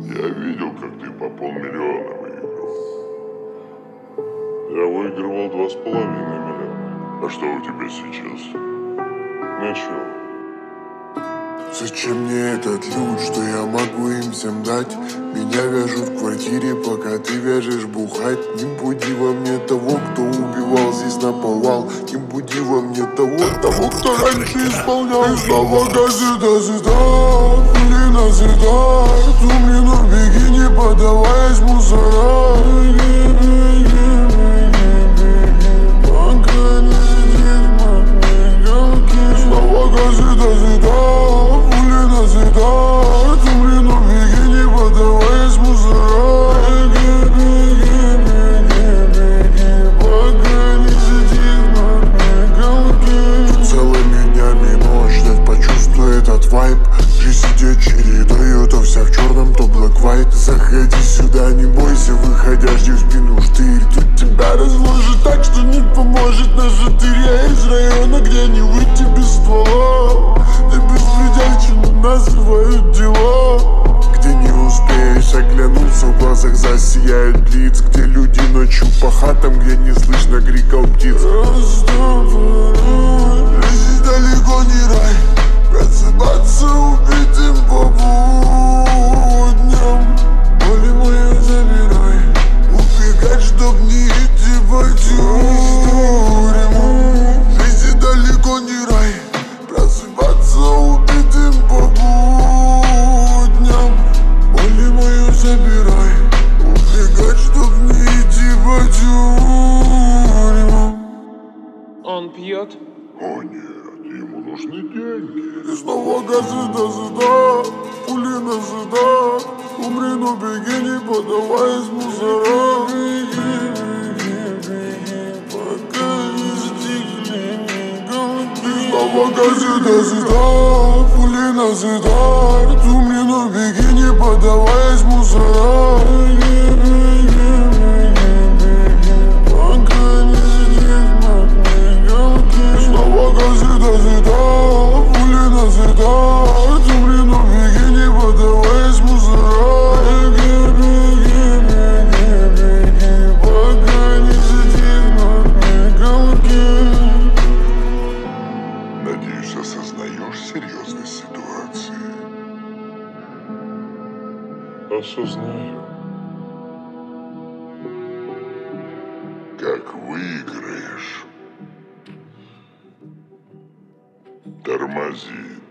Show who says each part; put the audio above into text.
Speaker 1: Я видел, как ты по 500 000 выиграл. Я выигрывал 2,5 миллиона. А что у тебя сейчас? Ничего.
Speaker 2: Зачем мне этот люд, что я могу им всем дать? Меня вяжут в квартире, пока ты вяжешь бухать. Не буди во мне того, кто убивал здесь наповал. Не буди во мне того, кто раньше исполнял. И снова газета зита, пули назидает. Умлину беги, не подаваясь мусора. Снова газета зита, пули назидает. Умлину беги, не подаваясь мусора. Пока не затихнут целыми днями ночь ждать, почувствуй этот вайб. Жизнь идет чередой, то вся в черном, то black white. Заходи сюда, не бойся, выходя, жди в спину штырь. Тут тебя разложит так, что не поможет наша тырь. Я из района, где не выйти без ствола. Ты беспредельщина, нас рвают дела. Где не успеешь оглянуться, в глазах засияет блиц. Где люди ночью по хатам, где не слышно криков птиц. Жизнь далеко не рай, просыпаться убитым по будням. Боли мою забирай, убегать, чтоб не идти по тюрьмам. Жизнь далеко не рай, просыпаться убитым по будням. Боли мою забирай, убегать, чтоб не идти по тюрьмам.
Speaker 3: Он пьет?
Speaker 1: О нет, ему нужны деньги.
Speaker 2: И снова газета зита, пули назита. Умри, но беги, не подаваясь мусора. Пока не стихли мигалки. Снова газета зита, пули назидает. Умри, но беги, не подаваясь мусора. Пока не стихнут мигалки. Снова газета зита, пули назидает. Умри, но беги, не подаваясь мусора. Пока не затихнут мигалки.
Speaker 1: Надеюсь, осознаешь серьезность ситуации.
Speaker 3: Осознаю.
Speaker 1: Как выиграешь, тормози.